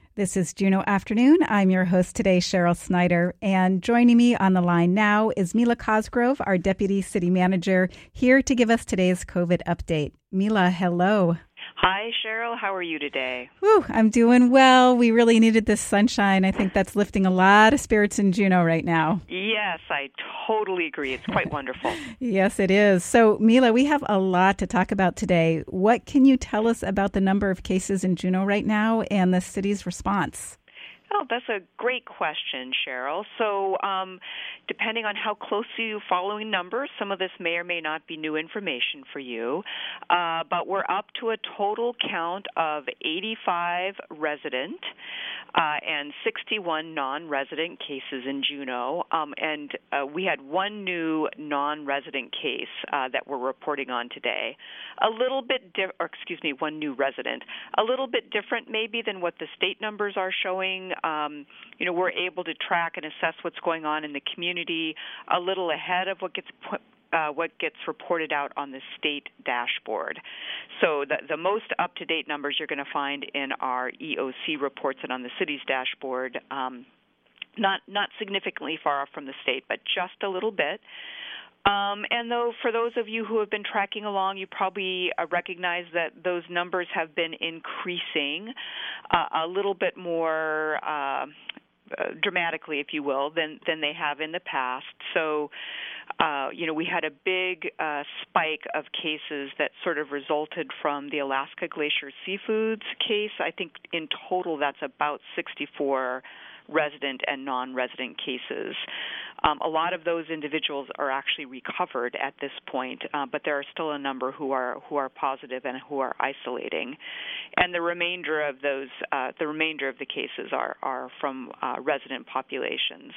This is Juneau Afternoon. I'm your host today, Cheryl Snyder, and joining me on the line now is Mila Cosgrove, our Deputy City Manager, here to give us today's COVID update. Mila, hello. Hi, Cheryl. How are you today? Whew, I'm doing well. We really needed this sunshine. I think that's lifting a lot of spirits in Juneau right now. Yes, I totally agree. It's quite wonderful. Yes, it is. So, Mila, we have a lot to talk about today. What can you tell us about the number of cases in Juneau right now and the city's response? Oh, that's a great question, Cheryl. So depending on how closely you following numbers, some of this may or may not be new information for you. But we're up to a total count of 85 resident and 61 non-resident cases in Juneau. And we had one new non-resident case that we're reporting on today. One new resident. A little bit different maybe than what the state numbers are showing. We're able to track and assess what's going on in the community a little ahead of what gets reported out on the state dashboard. So the most up-to-date numbers you're going to find in our EOC reports and on the city's dashboard, not significantly far off from the state, but just a little bit. And though for those of you who have been tracking along, you probably recognize that those numbers have been increasing a little bit more dramatically, if you will, than they have in the past. So, we had a big spike of cases that sort of resulted from the Alaska Glacier Seafoods case. I think in total that's about 64 resident and non-resident cases. A lot of those individuals are actually recovered at this point, but there are still a number who are positive and who are isolating. And the remainder of the cases are from resident populations.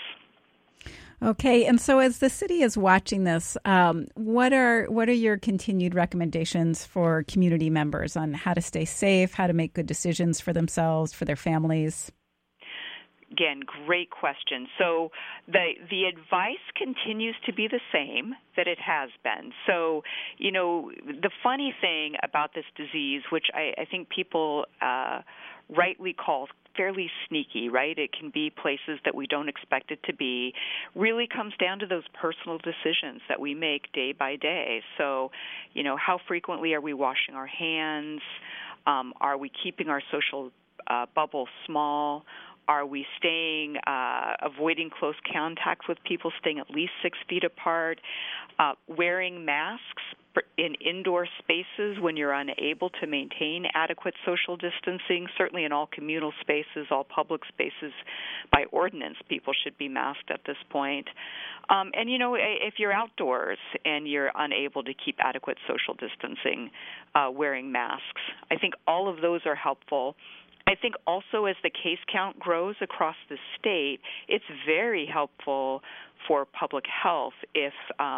Okay, and so as the city is watching this, what are your continued recommendations for community members on how to stay safe, how to make good decisions for themselves, for their families? Again, great question. So the advice continues to be the same that it has been. So, the funny thing about this disease, which I think people rightly call fairly sneaky, right? It can be places that we don't expect it to be, really comes down to those personal decisions that we make day by day. So, how frequently are we washing our hands? Are we keeping our social bubble small? Are we avoiding close contact with people, staying at least 6 feet apart, wearing masks in indoor spaces when you're unable to maintain adequate social distancing? Certainly in all communal spaces, all public spaces, by ordinance, people should be masked at this point. And, if you're outdoors and you're unable to keep adequate social distancing, wearing masks. I think all of those are helpful. I think also as the case count grows across the state, it's very helpful for public health if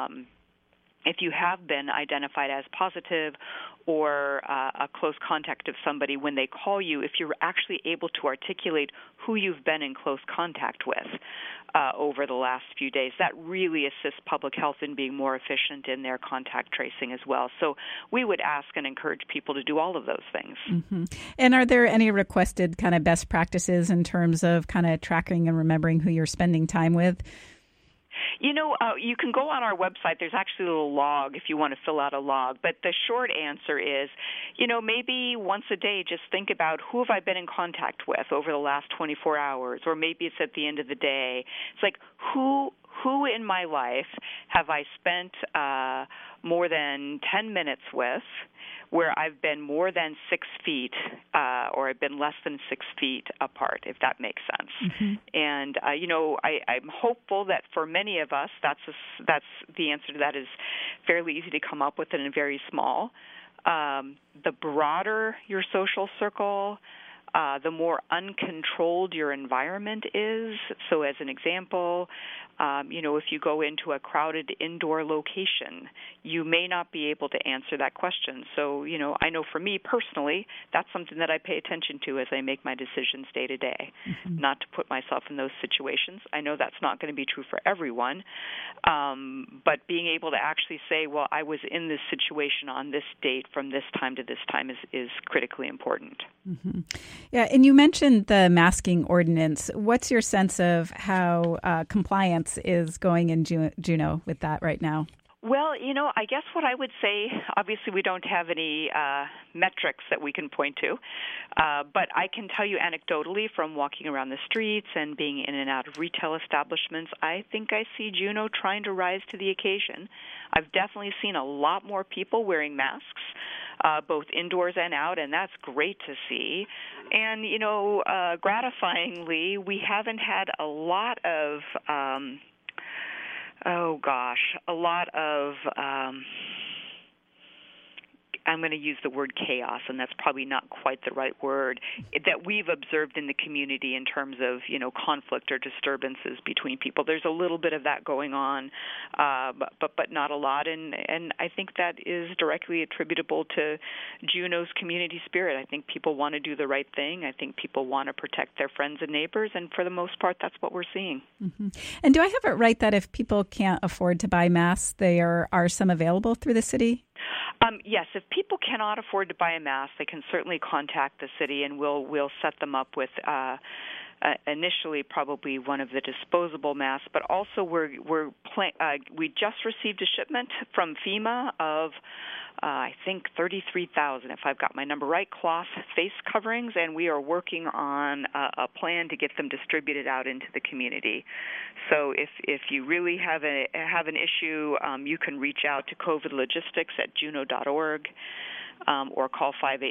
you have been identified as positive or a close contact of somebody, when they call you, if you're actually able to articulate who you've been in close contact with over the last few days, that really assists public health in being more efficient in their contact tracing as well. So we would ask and encourage people to do all of those things. Mm-hmm. And are there any requested kind of best practices in terms of kind of tracking and remembering who you're spending time with? You can go on our website. There's actually a little log if you want to fill out a log. But the short answer is, maybe once a day just think about who have I been in contact with over the last 24 hours, or maybe it's at the end of the day. It's like who in my life have I spent more than 10 minutes with, where I've been more than 6 feet or I've been less than 6 feet apart, if that makes sense. Mm-hmm. And, I'm hopeful that for many of us, that's the answer to that is fairly easy to come up with and very small. The broader your social circle, the more uncontrolled your environment is. So as an example, if you go into a crowded indoor location, you may not be able to answer that question. So, I know for me personally, that's something that I pay attention to as I make my decisions day to day, not to put myself in those situations. I know that's not going to be true for everyone, but being able to actually say, well, I was in this situation on this date from this time to this time is critically important. Mm-hmm. Yeah, and you mentioned the masking ordinance. What's your sense of how compliance is going in Juneau with that right now? Well, I guess what I would say, obviously we don't have any metrics that we can point to, but I can tell you anecdotally from walking around the streets and being in and out of retail establishments, I think I see Juneau trying to rise to the occasion. I've definitely seen a lot more people wearing masks, both indoors and out, and that's great to see. And, gratifyingly, we haven't had a lot of I'm going to use the word chaos, and that's probably not quite the right word, that we've observed in the community in terms of, conflict or disturbances between people. There's a little bit of that going on, but not a lot. And I think that is directly attributable to Juneau's community spirit. I think people want to do the right thing. I think people want to protect their friends and neighbors, and for the most part, that's what we're seeing. Mm-hmm. And do I have it right that if people can't afford to buy masks, there are some available through the city? Yes, if people cannot afford to buy a mask, they can certainly contact the city, and we'll set them up with initially probably one of the disposable masks. But also we just received a shipment from FEMA of I think 33,000, if I've got my number right, cloth face coverings, and we are working on a plan to get them distributed out into the community. So if you really have an issue, you can reach out to COVID Logistics at juneau.org or call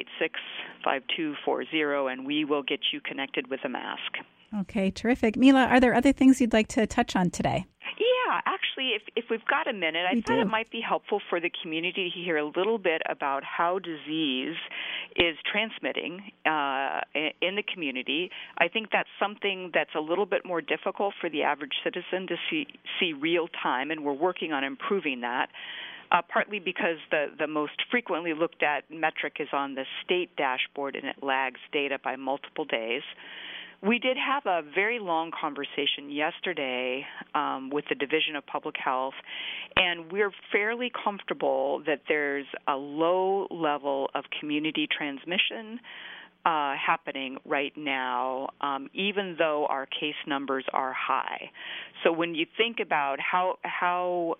586-5240, and we will get you connected with a mask. Okay, terrific. Mila, are there other things you'd like to touch on today? Yeah, actually, if we've got a minute, I thought it might be helpful for the community to hear a little bit about how disease is transmitting in the community. I think that's something that's a little bit more difficult for the average citizen to see real time, and we're working on improving that. Partly because the most frequently looked at metric is on the state dashboard, and it lags data by multiple days. We did have a very long conversation yesterday with the Division of Public Health, and we're fairly comfortable that there's a low level of community transmission happening right now, even though our case numbers are high. So when you think about how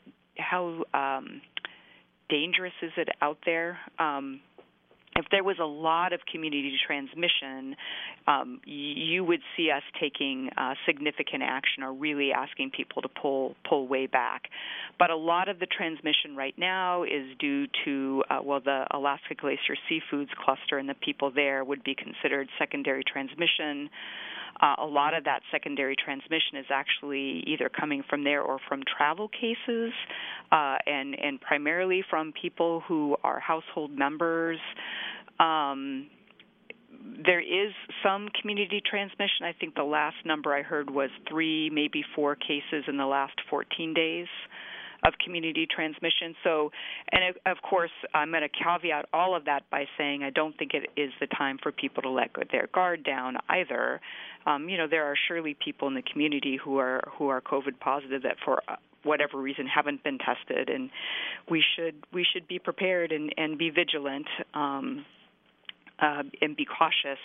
dangerous is it out there, if there was a lot of community transmission, you would see us taking significant action or really asking people to pull way back. But a lot of the transmission right now is due to, the Alaska Glacier Seafoods cluster, and the people there would be considered secondary transmission. A lot of that secondary transmission is actually either coming from there or from travel cases, and primarily from people who are household members. There is some community transmission. I think the last number I heard was 3, maybe 4 cases in the last 14 days of community transmission. So, and of course, I'm going to caveat all of that by saying I don't think it is the time for people to let their guard down either. There are surely people in the community who are COVID positive that for whatever reason haven't been tested, and we should be prepared and be vigilant and be cautious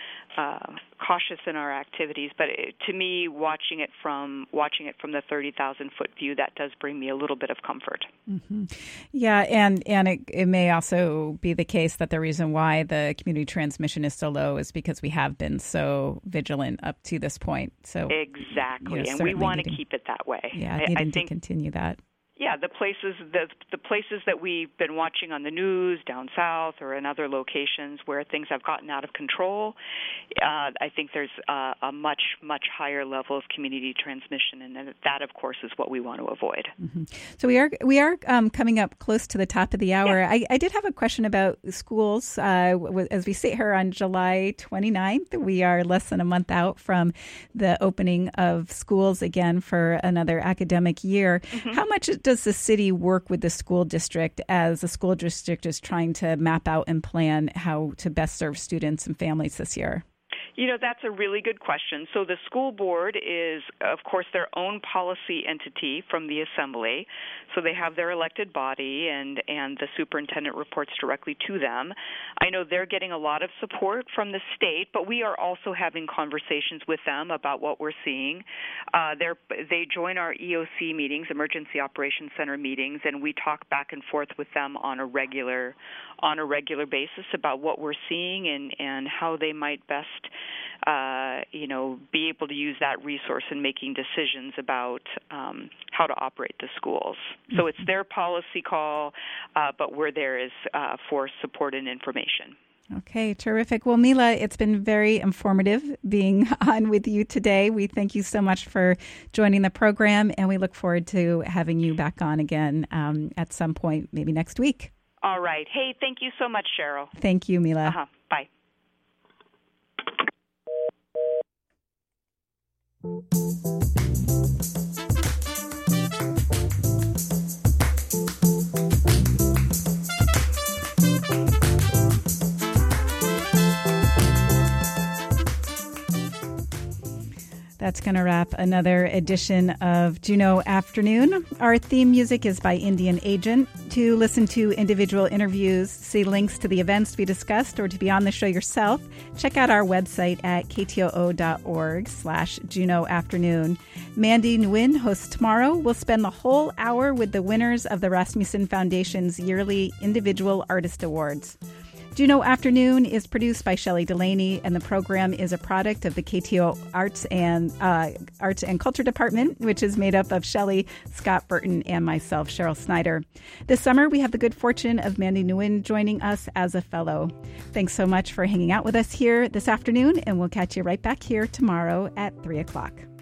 in our activities. But to me, watching it from the 30,000-foot view, that does bring me a little bit of comfort. Mm-hmm. Yeah, and it may also be the case that the reason why the community transmission is so low is because we have been so vigilant up to this point. So exactly, and we want to keep it that way. Yeah, needing to continue that. Yeah, the places that we've been watching on the news down south or in other locations where things have gotten out of control, I think there's a much, much higher level of community transmission, and that, of course, is what we want to avoid. Mm-hmm. So we are coming up close to the top of the hour. Yeah. I did have a question about schools. As we sit here on July 29th, we are less than a month out from the opening of schools again for another academic year. Mm-hmm. How much does the city work with the school district as the school district is trying to map out and plan how to best serve students and families this year? That's a really good question. So the school board is, of course, their own policy entity from the assembly. So they have their elected body, and the superintendent reports directly to them. I know they're getting a lot of support from the state, but we are also having conversations with them about what we're seeing. They join our EOC meetings, Emergency Operations Center meetings, and we talk back and forth with them on a regular basis about what we're seeing and how they might best be able to use that resource in making decisions about how to operate the schools. So it's their policy call, but we're there as for support and information. Okay, terrific. Well, Mila, it's been very informative being on with you today. We thank you so much for joining the program, and we look forward to having you back on again at some point, maybe next week. All right. Hey, thank you so much, Cheryl. Thank you, Mila. Bye. That's going to wrap another edition of Juneau Afternoon. Our theme music is by Indian Agent. To listen to individual interviews, see links to the events we discussed, or to be on the show yourself, check out our website at ktoo.org/Juneau Afternoon. Mandy Nguyen hosts tomorrow. We'll spend the whole hour with the winners of the Rasmussen Foundation's yearly Individual Artist Awards. Juneau Afternoon is produced by Shelley Delaney, and the program is a product of the KTO Arts and Culture Department, which is made up of Shelley, Scott Burton, and myself, Cheryl Snyder. This summer, we have the good fortune of Mandy Nguyen joining us as a fellow. Thanks so much for hanging out with us here this afternoon, and we'll catch you right back here tomorrow at 3 o'clock.